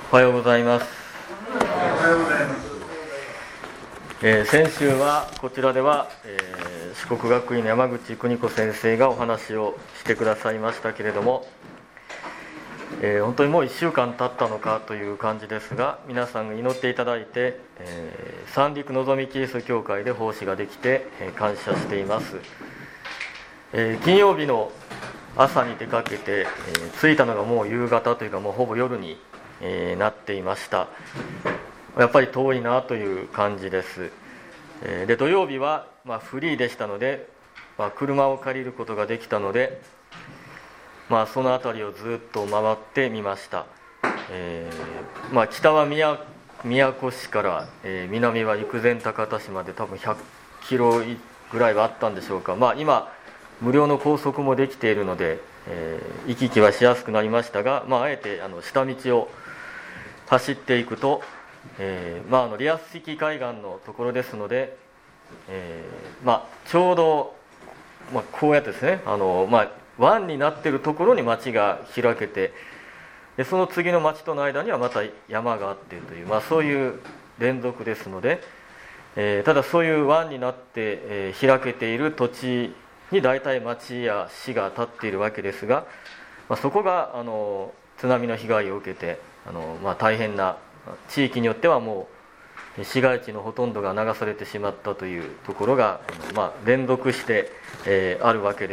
おはようございます。先週はこちらでは、四国学院の山口邦子先生がお話をしてくださいましたけれども、本当にもう1週間経ったのかという感じですが、皆さんが祈っていただいて、三陸のぞみキリスト教会で奉仕ができて、感謝しています。金曜日の朝に出かけて、着いたのがもう夕方というかもうほぼ夜に、なっていました。やっぱり遠いなという感じです。で土曜日は、フリーでしたので、車を借りることができたので、その辺りをずっと回ってみました。北は宮古市から、南は陸前高田市まで多分100キロぐらいはあったんでしょうか。今無料の高速もできているので、行き来はしやすくなりましたが、あえて下道を走っていくと、リアス式海岸のところですので、ちょうど、こうやってですね、湾になっているところに町が開けて、でその次の町との間にはまた山があってという、そういう連続ですので、ただそういう湾になって、開けている土地に大体町や市が建っているわけですが、そこが津波の被害を受けて大変な、地域によってはもう市街地のほとんどが流されてしまったというところが、連続して、あるわけです。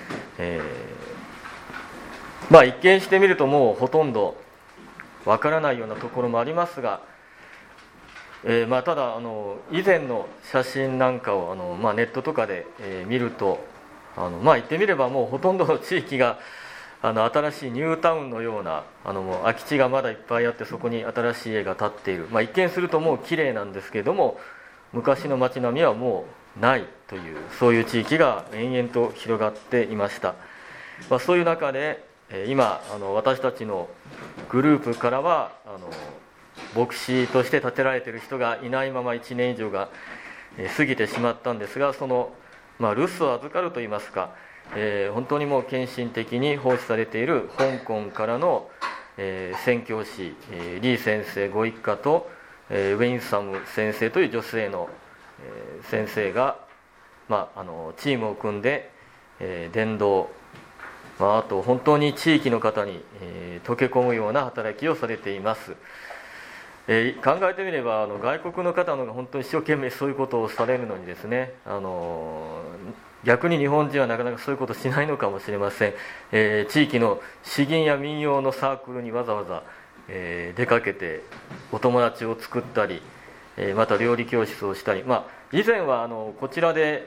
一見してみるともうほとんどわからないようなところもありますが、ただ以前の写真なんかをネットとかで、見ると言ってみればもうほとんどの地域が新しいニュータウンのようなもう空き地がまだいっぱいあって、そこに新しい家が建っている、一見するともう綺麗なんですけれども、昔の街並みはもうないという、そういう地域が延々と広がっていました。そういう中で今私たちのグループからは牧師として立てられている人がいないまま1年以上が過ぎてしまったんですが、その留守を預かるといいますか、本当にもう献身的に奉仕されている香港からの、宣教師、リー先生ご一家と、ウェインサム先生という女性の、先生が、チームを組んで、伝道、あと本当に地域の方に、溶け込むような働きをされています。考えてみれば外国の方のが本当に一生懸命そういうことをされるのにですね、逆に日本人はなかなかそういうことしないのかもしれません。地域の詩吟や民謡のサークルにわざわざ、出かけてお友達を作ったり、また料理教室をしたり、以前はこちらで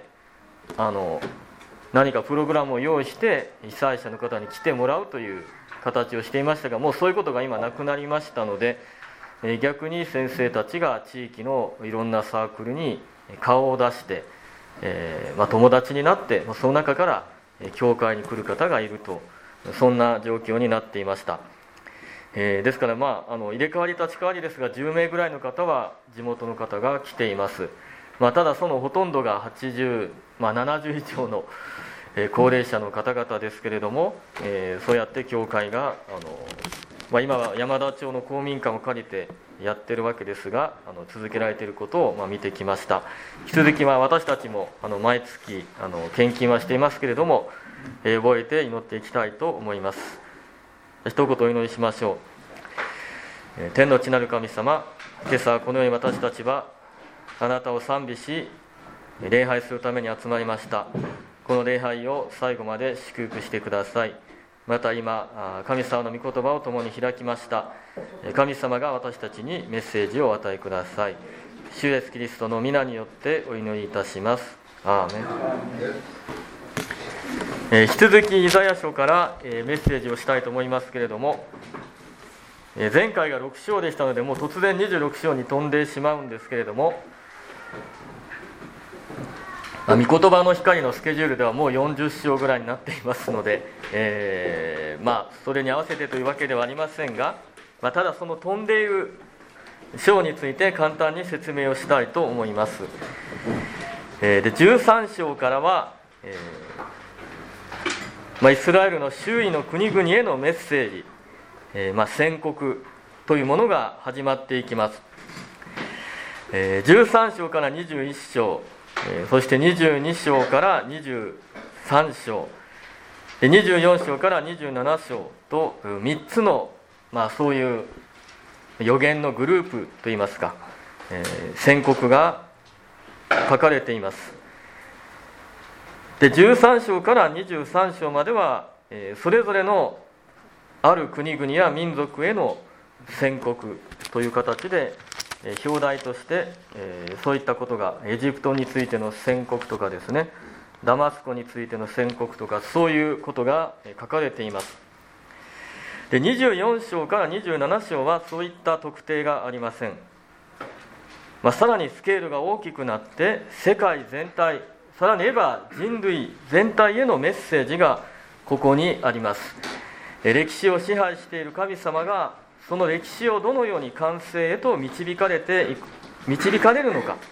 何かプログラムを用意して被災者の方に来てもらうという形をしていましたが、もうそういうことが今なくなりましたので、逆に先生たちが地域のいろんなサークルに顔を出して、友達になって、その中から教会に来る方がいると、そんな状況になっていました。ですから、入れ替わり立ち替わりですが10名ぐらいの方は地元の方が来ています。ただそのほとんどが80、70以上の高齢者の方々ですけれども、そうやって教会が今は山田町の公民館を借りてやってるわけですが、続けられていることを見てきました。引き続き私たちも毎月献金はしていますけれども、覚えて祈っていきたいと思います。一言お祈りしましょう。天の地なる神様、今朝このように私たちはあなたを賛美し礼拝するために集まりました。この礼拝を最後まで祝福してください。また今神様の御言葉を共に開きました。神様が私たちにメッセージをお与えください。主イエスキリストの皆によってお祈りいたします。アーメン。引き続きイザヤ書からメッセージをしたいと思いますけれども、前回が6章でしたので、もう突然26章に飛んでしまうんですけれども、御言葉の光のスケジュールではもう40章ぐらいになっていますので、それに合わせてというわけではありませんが、ただその飛んでいる章について簡単に説明をしたいと思います。で13章からは、イスラエルの周囲の国々へのメッセージ、宣告というものが始まっていきます。13章から21章、そして22章から23章、24章から27章と3つの、そういう預言のグループといいますか、宣告が書かれています。で、13章から23章までは、それぞれのある国々や民族への宣告という形で、表題として、そういったことが、エジプトについての宣告とかですね、ダマスコについての宣告とか、そういうことが書かれています。で、24章から27章はそういった特定がありません。さらにスケールが大きくなって、世界全体、さらに言えば人類全体へのメッセージがここにあります。歴史を支配している神様がその歴史をどのように完成へと導かれるのか、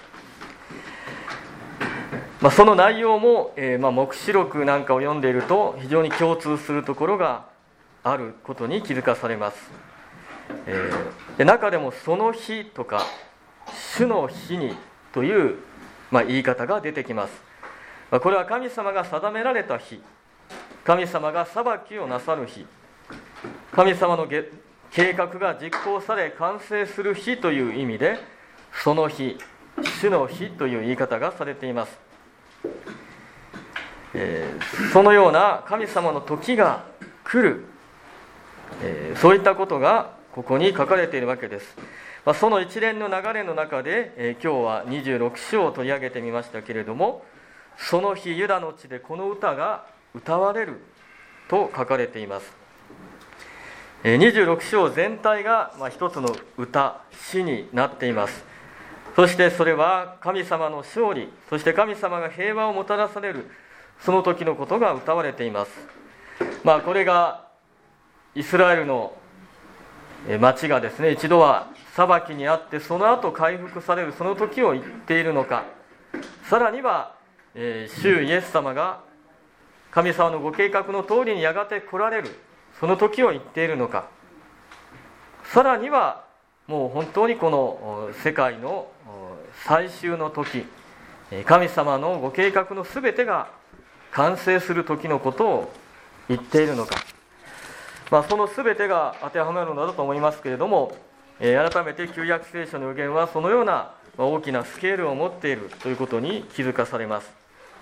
その内容も、黙示録なんかを読んでいると非常に共通するところがあることに気づかされます。で、中でもその日とか主の日にという、言い方が出てきます。これは神様が定められた日、神様が裁きをなさる日、神様の計画が実行され完成する日という意味で、その日、主の日という言い方がされています。そのような神様の時が来る、そういったことがここに書かれているわけです。その一連の流れの中で、今日は26章を取り上げてみましたけれども、その日ユダの地でこの歌が歌われると書かれています。26章全体が一つの歌、詩になっています。そしてそれは神様の勝利、そして神様が平和をもたらされる、その時のことが歌われています。これがイスラエルの町がですね、一度は裁きにあってその後回復されるその時を言っているのか、さらには、主イエス様が神様のご計画の通りにやがて来られるその時を言っているのか、さらにはもう本当にこの世界の最終の時、神様のご計画のすべてが完成する時のことを言っているのか、そのすべてが当てはまるのだと思いますけれども、改めて旧約聖書の預言はそのような大きなスケールを持っているということに気づかされます。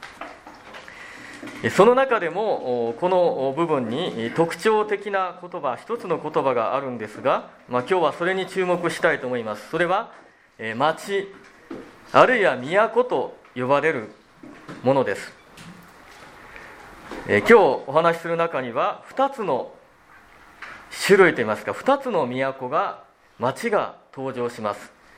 その中でもこの部分に特徴的な言葉、一つの言葉があるんですが、今日はそれに注目したいと思います。それは町、あるいは都と呼ばれるものです。今日お話しする中には2つの種類といいますか、2つの都が、町が登場します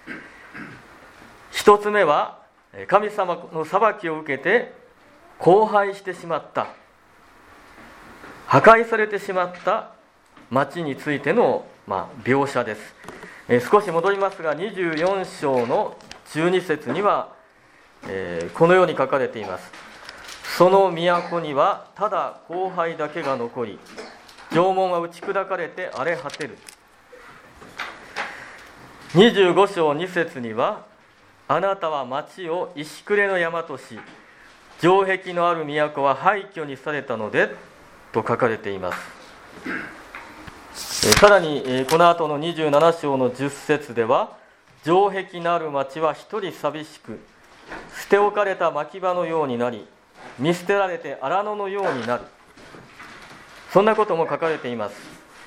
。1つ目は神様の裁きを受けて荒廃してしまった、破壊されてしまった町についての、描写です。少し戻りますが、24章の12節には、このように書かれています。その都にはただ荒廃だけが残り、城門は打ち砕かれて荒れ果てる。25章2節には、あなたは町を石暮れの山とし、城壁のある都は廃墟にされたのでと書かれています。さらにこの後の27章の10節では、城壁のある町は一人寂しく、捨て置かれた牧場のようになり、見捨てられて荒野のようになる、そんなことも書かれています。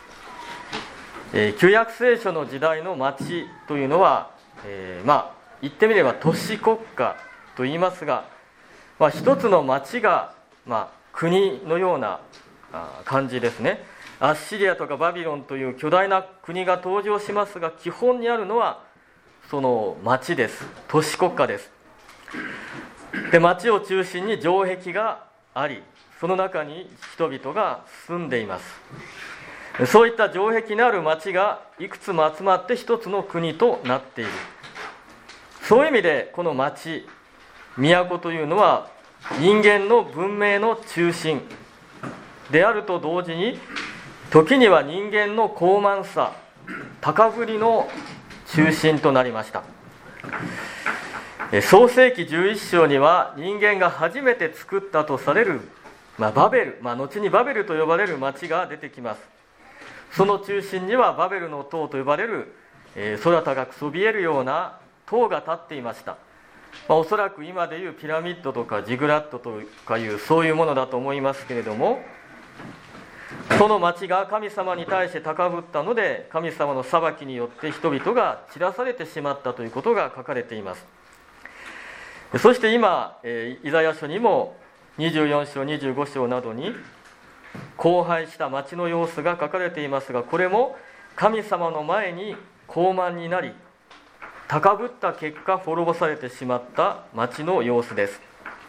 旧約聖書の時代の町というのは、言ってみれば都市国家と言いますが、一つの町が、国のような感じですね。アッシリアとかバビロンという巨大な国が登場しますが、基本にあるのはその町です。都市国家です。で、町を中心に城壁があり、その中に人々が住んでいます。そういった城壁のある町がいくつも集まって一つの国となっている。そういう意味でこの町、都というのは人間の文明の中心であると同時に、時には人間の高慢さ、 高ぶりの中心となりました。創世記11章には人間が初めて作ったとされる、バベル、後にバベルと呼ばれる町が出てきます。その中心にはバベルの塔と呼ばれる、空高くそびえるような塔が立っていました。おそらく今でいうピラミッドとかジグラットとかいうそういうものだと思いますけれども、その町が神様に対して高ぶったので、神様の裁きによって人々が散らされてしまったということが書かれています。そして今、イザヤ書にも24章25章などに荒廃した町の様子が書かれていますが、これも神様の前に傲慢になり高ぶった結果滅ぼされてしまった町の様子です。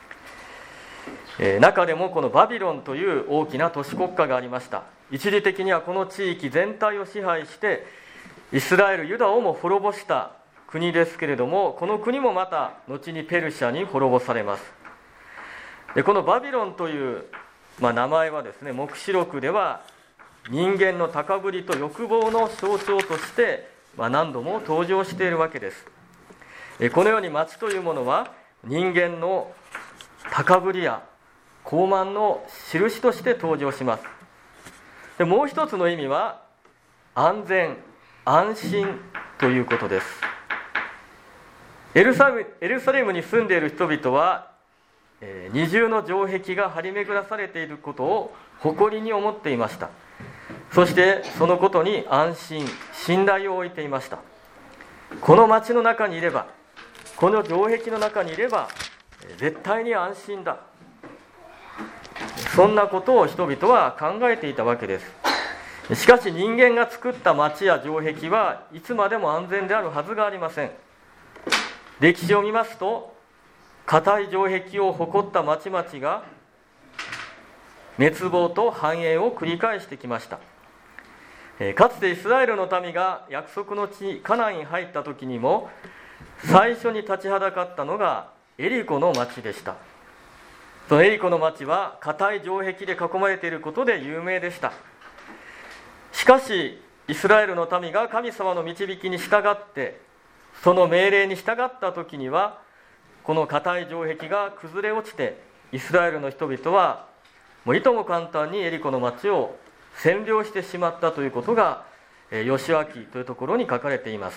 中でもこのバビロンという大きな都市国家がありました。一時的にはこの地域全体を支配してイスラエル、ユダをも滅ぼした国ですけれども、この国もまた後にペルシャに滅ぼされます。でこのバビロンという、名前はですね、黙示録では人間の高ぶりと欲望の象徴として、何度も登場しているわけです。このように町というものは人間の高ぶりや傲慢の印として登場します。でもう一つの意味は安全安心ということです。エルサレムに住んでいる人々は二重の城壁が張り巡らされていることを誇りに思っていました。そしてそのことに安心信頼を置いていました。この町の中にいれば、この城壁の中にいれば絶対に安心だ、そんなことを人々は考えていたわけです。しかし人間が作った町や城壁はいつまでも安全であるはずがありません。歴史を見ますと、固い城壁を誇った町々が滅亡と繁栄を繰り返してきました。かつてイスラエルの民が約束の地カナンに入った時にも最初に立ちはだかったのがエリコの町でした。そのエリコの町は固い城壁で囲まれていることで有名でした。しかしイスラエルの民が神様の導きに従ってその命令に従った時には、この固い城壁が崩れ落ちてイスラエルの人々はもういとも簡単にエリコの町を占領してしまったということがヨシュア記というところに書かれています。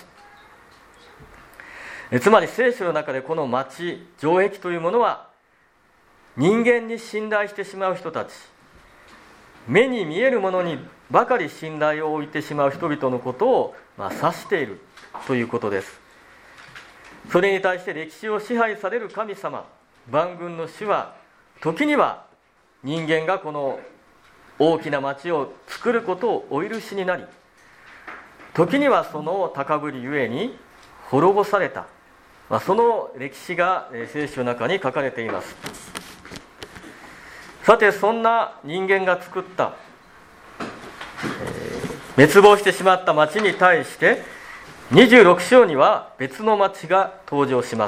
つまり聖書の中でこの町、城壁というものは人間に信頼してしまう人たち、目に見えるものにばかり信頼を置いてしまう人々のことを指しているということです。それに対して歴史を支配される神様、万軍の主は時には人間がこの大きな町を作ることをお許しになり、時にはその高ぶりゆえに滅ぼされた、その歴史が聖書の中に書かれています。さて、そんな人間が作った滅亡してしまった町に対して26章には別の町が登場します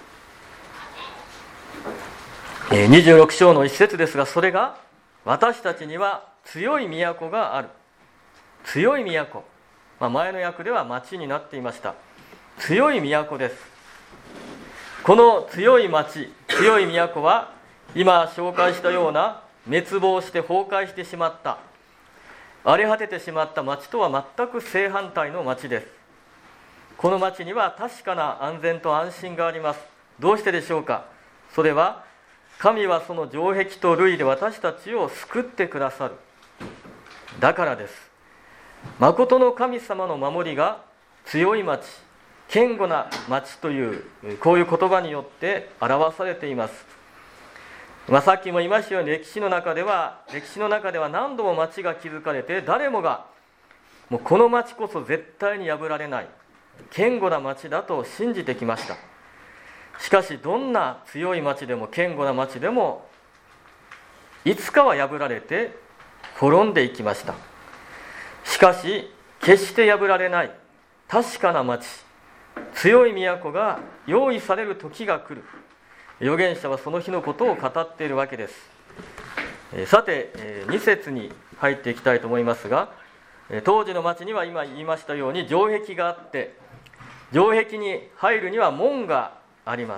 。26章の一節ですが、それが私たちには強い都がある。強い都、前の訳では町になっていました。強い都です。この強い町、強い都は今紹介したような滅亡して崩壊してしまった、荒れ果ててしまった町とは全く正反対の町です。この町には確かな安全と安心があります。どうしてでしょうか。それは神はその城壁と塁で私たちを救ってくださる、だからです。誠の神様の守りが強い町、堅固な町というこういう言葉によって表されています。さっきも言いましたように、歴史の中では何度も町が築かれて、誰もがもうこの町こそ絶対に破られない堅固な町だと信じてきました。しかしどんな強い町でも堅固な町でもいつかは破られて滅んでいきました。しかし決して破られない確かな町、強い都が用意される時が来る。預言者はその日のことを語っているわけです。さて2節に入っていきたいと思いますが、 当時の町には今言いましたように城壁があって、城壁に入るには門があります。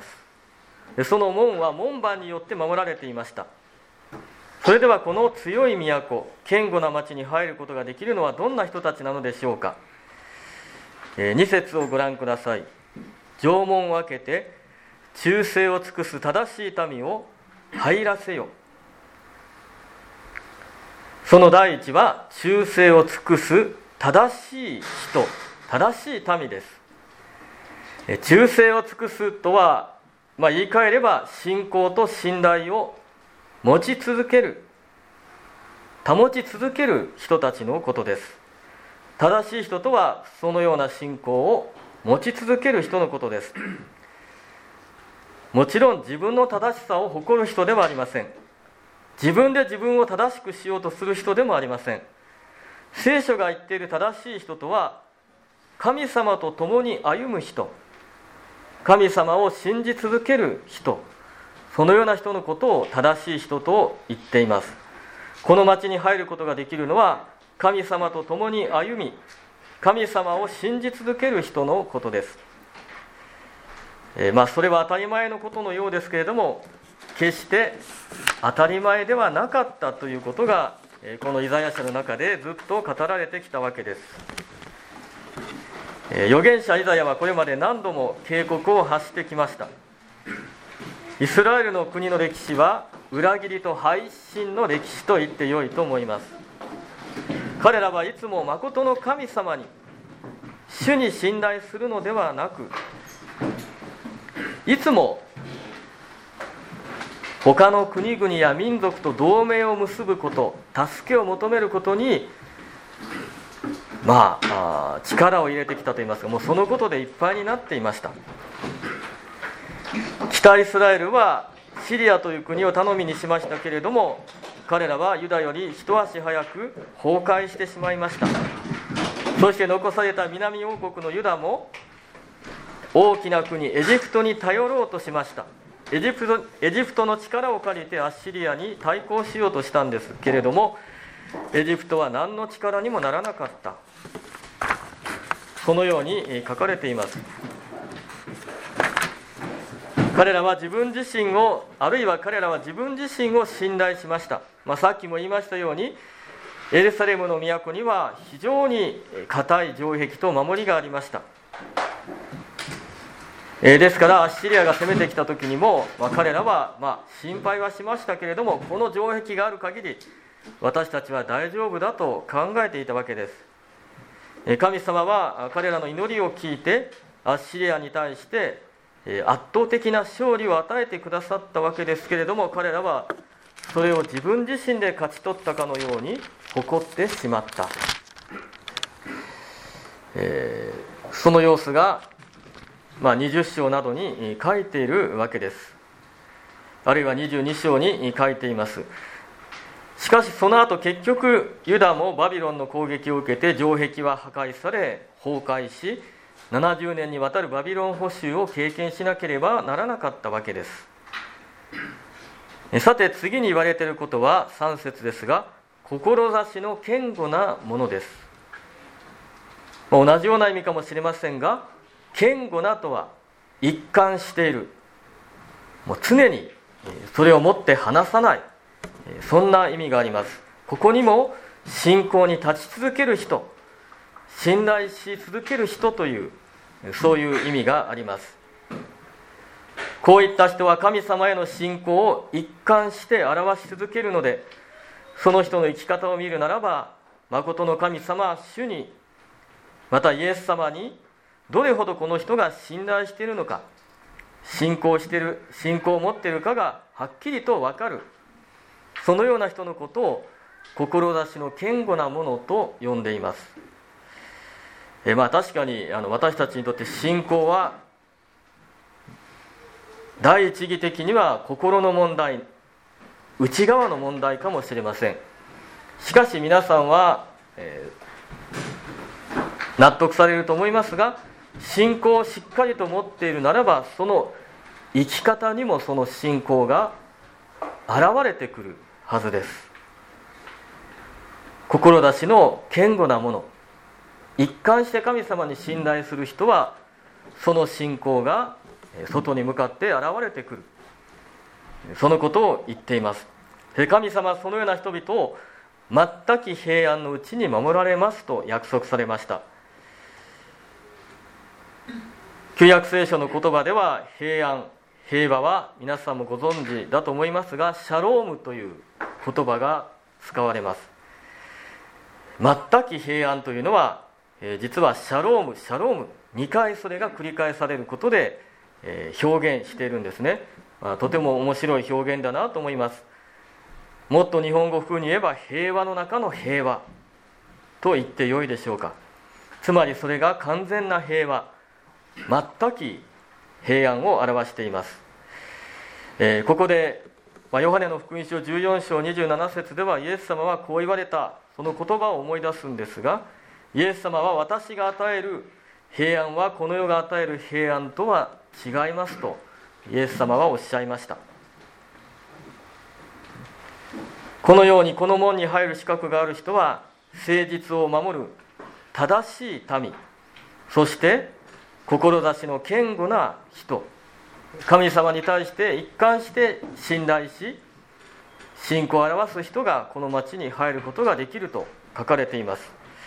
その門は門番によって守られていました。それではこの強い都、堅固な町に入ることができるのはどんな人たちなのでしょうか。2節をご覧ください。城門を開けて忠誠を尽くす正しい民を入らせよ。その第一は忠誠を尽くす正しい人、正しい民です。忠誠を尽くすとは、言い換えれば信仰と信頼を持ち続ける、保ち続ける人たちのことです。正しい人とはそのような信仰を持ち続ける人のことです。もちろん自分の正しさを誇る人ではありません。自分で自分を正しくしようとする人でもありません。聖書が言っている正しい人とは、神様と共に歩む人、神様を信じ続ける人、そのような人のことを正しい人と言っています。この町に入ることができるのは、神様と共に歩み、神様を信じ続ける人のことです。それは当たり前のことのようですけれども、決して当たり前ではなかったということが、このイザヤ書の中でずっと語られてきたわけです。預言者イザヤはこれまで何度も警告を発してきました。イスラエルの国の歴史は裏切りと背信の歴史と言ってよいと思います。彼らはいつも誠の神様に、主に信頼するのではなく、いつも他の国々や民族と同盟を結ぶこと、助けを求めることに力を入れてきたといいますか、もうそのことでいっぱいになっていました。北イスラエルはシリアという国を頼みにしましたけれども、彼らはユダより一足早く崩壊してしまいました。そして残された南王国のユダも大きな国エジプトに頼ろうとしました。エジプトの力を借りてアッシリアに対抗しようとしたんですけれども、エジプトは何の力にもならなかった。このように書かれています。彼らは自分自身を、あるいは彼らは自分自身を信頼しました。さっきも言いましたように、エルサレムの都には非常に固い城壁と守りがありました。ですからアッシリアが攻めてきた時にも、彼らは心配はしましたけれども、この城壁がある限り私たちは大丈夫だと考えていたわけです。神様は彼らの祈りを聞いてアッシリアに対して圧倒的な勝利を与えてくださったわけですけれども、彼らはそれを自分自身で勝ち取ったかのように誇ってしまった。その様子が20章などに書いているわけです。あるいは22章に書いています。しかしその後結局ユダもバビロンの攻撃を受けて城壁は破壊され崩壊し、70年にわたるバビロン捕囚を経験しなければならなかったわけです。さて次に言われていることは3節ですが、志の堅固なものです。同じような意味かもしれませんが、堅固なとは一貫している、もう常にそれを持って離さない、そんな意味があります。ここにも信仰に立ち続ける人、信頼し続ける人という、そういう意味があります。こういった人は神様への信仰を一貫して表し続けるので、その人の生き方を見るならば、誠の神様主に、またイエス様にどれほどこの人が信頼しているのか、信仰を持っているかがはっきりと分かる、そのような人のことを志の堅固なものと呼んでいます。確かに私たちにとって信仰は第一義的には心の問題、内側の問題かもしれません。しかし皆さんは、納得されると思いますが、信仰をしっかりと持っているならば、その生き方にもその信仰が現れてくるはずです。 志の堅固なもの、一貫して神様に信頼する人は、その信仰が外に向かって現れてくる、そのことを言っています。神様はそのような人々を全く平安のうちに守られますと約束されました。旧約聖書の言葉では、平安、平和は皆さんもご存知だと思いますが、シャロームという言葉が使われます。全く平安というのは、実はシャローム、シャローム、2回それが繰り返されることで表現しているんですね。とても面白い表現だなと思います。もっと日本語風に言えば、平和の中の平和と言ってよいでしょうか。つまりそれが完全な平和、全く平安を表しています。ここでヨハネの福音書14章27節では、イエス様はこう言われた、その言葉を思い出すんですが、イエス様は、私が与える平安はこの世が与える平安とは違いますとイエス様はおっしゃいました。このようにこの門に入る資格がある人は、誠実を守る正しい民、そして志の堅固な人、神様に対して一貫して信頼し信仰を表す人がこの町に入ることができると書かれています。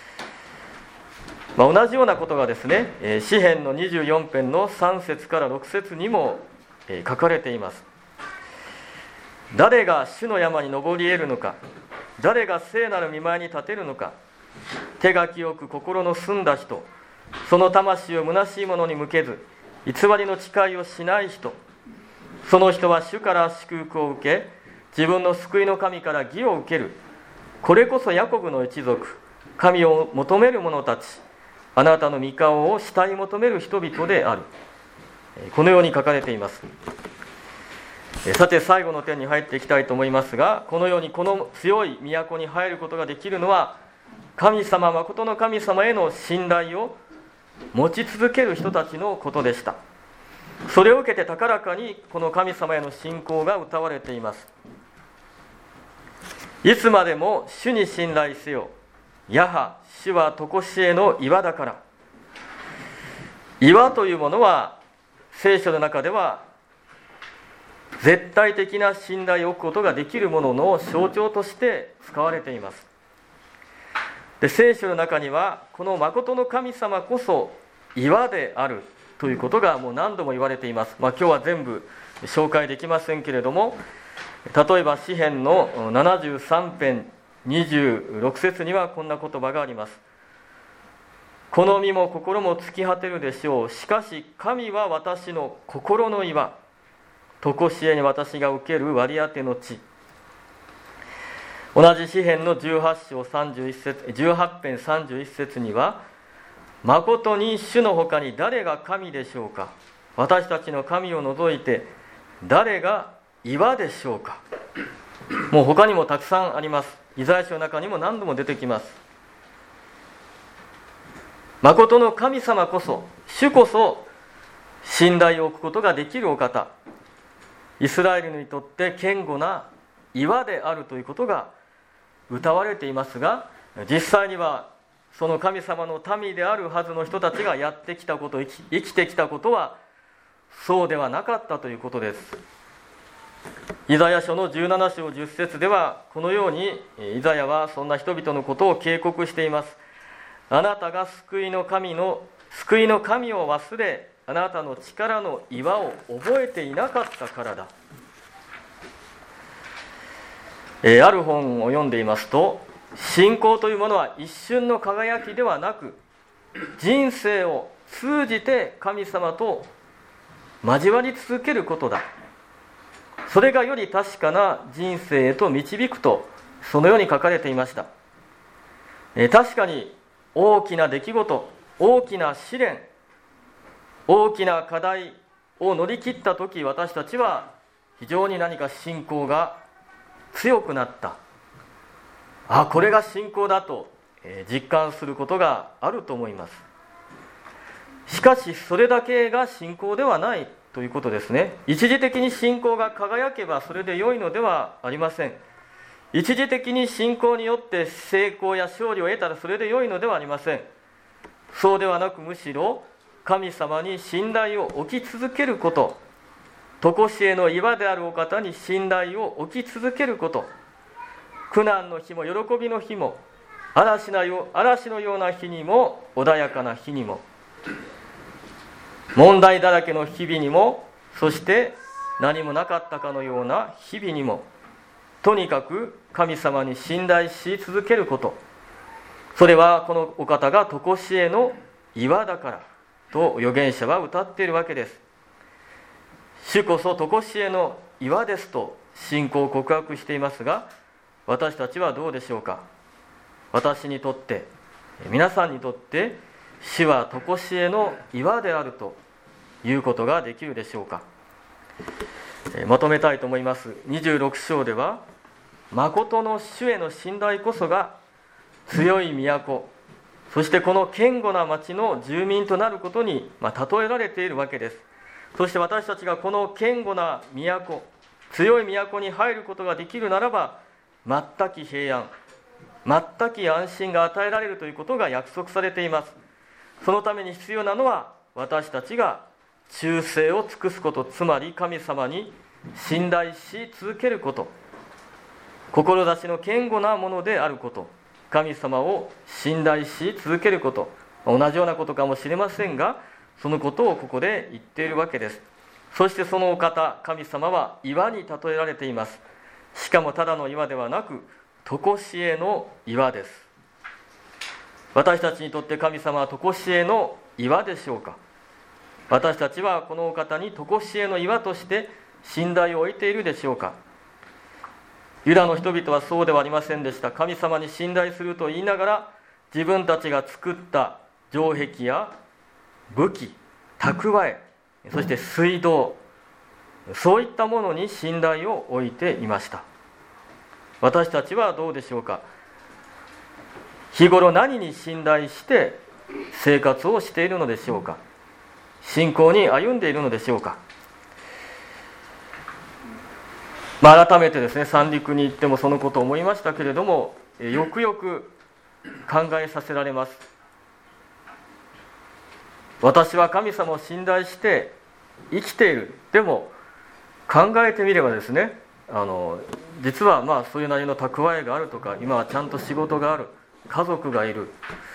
同じようなことがですね、詩編の24編の3節から6節にも書かれています。誰が主の山に登り得るのか、誰が聖なる御前に立てるのか、手が清く心の澄んだ人、その魂を虚しいものに向けず偽りの誓いをしない人、その人は主から祝福を受け、自分の救いの神から義を受ける。これこそヤコブの一族、神を求める者たち、あなたの御顔を慕い求める人々である。このように書かれています。さて最後の点に入っていきたいと思いますが、このようにこの強い都に入ることができるのは、神様、誠の神様への信頼を持ち続ける人たちのことでした。それを受けて高らかにこの神様への信仰が謳われています。いつまでも主に信頼せよ、やは主は常しえの岩だから。岩というものは聖書の中では絶対的な信頼を置くことができるものの象徴として使われています。で、聖書の中にはこの誠の神様こそ岩であるということがもう何度も言われています。今日は全部紹介できませんけれども、例えば詩編の73編26節にはこんな言葉があります。この身も心も尽き果てるでしょう。しかし神は私の心の岩、常しえに私が受ける割り当ての地。同じ詩編の18編31節には、誠に主の他に誰が神でしょうか。私たちの神を除いて誰が岩でしょうか。もう他にもたくさんあります。イザヤ書の中にも何度も出てきます。誠の神様こそ、主こそ信頼を置くことができるお方、イスラエルにとって堅固な岩であるということが謳われていますが、実際にはその神様の民であるはずの人たちがやってきたこと、生きてきたことはそうではなかったということです。イザヤ書の17章10節ではこのようにイザヤはそんな人々のことを警告しています。あなたが救いの神を忘れ、あなたの力の岩を覚えていなかったからだ。ある本を読んでいますと、信仰というものは一瞬の輝きではなく、人生を通じて神様と交わり続けることだ。それがより確かな人生へと導くと、そのように書かれていました。確かに大きな出来事、大きな試練、大きな課題を乗り切ったとき、私たちは非常に何か信仰が強くなった、これが信仰だと実感することがあると思います。しかしそれだけが信仰ではないということですね。一時的に信仰が輝けばそれで良いのではありません。 一時的に信仰によって成功や勝利を得たらそれで良いのではありません。そうではなく、むしろ神様に信頼を置き続けること、常しえの岩であるお方に信頼を置き続けること、苦難の日も喜びの日も、嵐のような日にも穏やかな日にも、問題だらけの日々にも、そして何もなかったかのような日々にも、とにかく神様に信頼し続けること、それはこのお方が常しえの岩だからと預言者は歌っているわけです。主こそ常しえの岩ですと信仰を告白していますが、私たちはどうでしょうか。私にとって、皆さんにとって主は常しえの岩であるということができるでしょうか。まとめたいと思います。26章では、誠の主への信頼こそが強い都、そしてこの堅固な町の住民となることに例えられているわけです。そして私たちがこの堅固な都、強い都に入ることができるならば、全く平安、全く安心が与えられるということが約束されています。そのために必要なのは、私たちが忠誠を尽くすこと、つまり神様に信頼し続けること、志の堅固なものであること、神様を信頼し続けること、同じようなことかもしれませんが、そのことをここで言っているわけです。そしてそのお方、神様は岩に例えられています。しかもただの岩ではなく、常しえの岩です。私たちにとって神様は常しえの岩でしょうか。私たちはこのお方に常しえの岩として信頼を置いているでしょうか。ユダの人々はそうではありませんでした。神様に信頼すると言いながら、自分たちが作った城壁や武器、蓄え、そして水道、そういったものに信頼を置いていました。私たちはどうでしょうか。日頃何に信頼して生活をしているのでしょうか。信仰に歩んでいるのでしょうか。改めてですね、三陸に行ってもそのことを思いましたけれども、よくよく考えさせられます。私は神様を信頼して生きている。でも考えてみればですね、実はそういうなりの蓄えがあるとか、今はちゃんと仕事がある、家族がいる、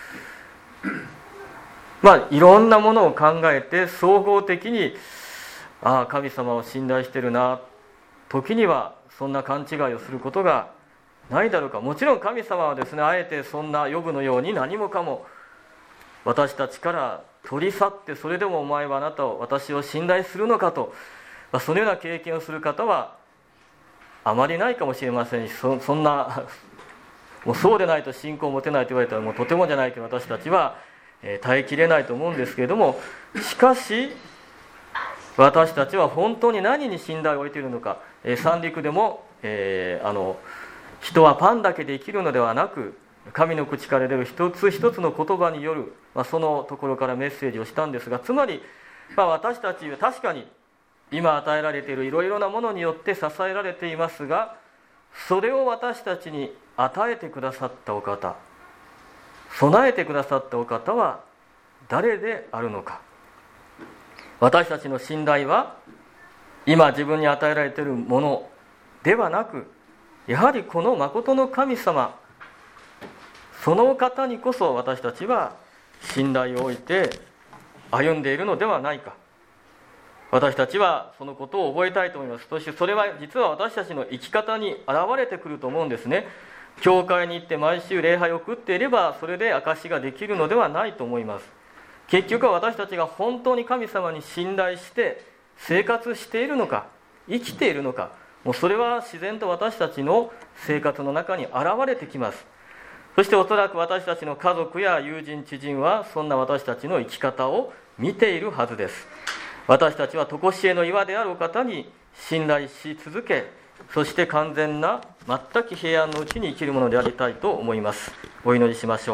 いろんなものを考えて総合的に神様を信頼しているな、時にはそんな勘違いをすることがないだろうか。もちろん神様はですね、あえてそんなヨブのように何もかも私たちから取り去って、それでもお前は私を信頼するのかと、そのような経験をする方はあまりないかもしれませんし、そんなもうそうでないと信仰を持てないと言われたら、もうとてもじゃないと私たちは耐えきれないと思うんですけれども、しかし私たちは本当に何に信頼を置いているのか。三陸でも、人はパンだけで生きるのではなく、神の口から出る一つ一つの言葉による、そのところからメッセージをしたんですが、つまり、私たちは確かに今与えられているいろいろなものによって支えられていますが、それを私たちに与えてくださったお方、備えてくださったお方は誰であるのか。私たちの信頼は今自分に与えられているものではなく、やはりこの誠の神様、そのお方にこそ私たちは信頼を置いて歩んでいるのではないか。私たちはそのことを覚えたいと思います。そしてそれは実は私たちの生き方に現れてくると思うんですね。教会に行って毎週礼拝を送っていればそれで証しができるのではないと思います。結局は私たちが本当に神様に信頼して生活しているのか、生きているのか、もうそれは自然と私たちの生活の中に現れてきます。そしておそらく私たちの家族や友人知人はそんな私たちの生き方を見ているはずです。私たちは常しえの岩であるお方に信頼し続け、そして完全な全く平安のうちに生きるものでありたいと思います。お祈りしましょう。